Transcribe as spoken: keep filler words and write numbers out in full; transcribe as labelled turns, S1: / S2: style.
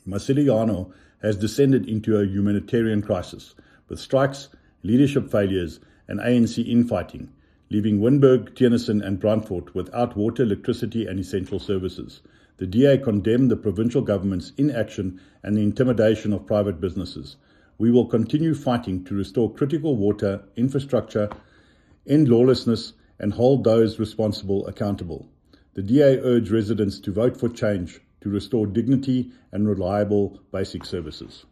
S1: Masiliano has descended into a humanitarian crisis, with strikes, leadership failures, and A N C infighting, leaving Winburg, Tennyson, and Brandfort without water, electricity, and essential services. The D A condemned the provincial government's inaction and the intimidation of private businesses. We will continue fighting to restore critical water infrastructure, end lawlessness, and hold those responsible accountable. The D A urged residents to vote for change to restore dignity and reliable basic services.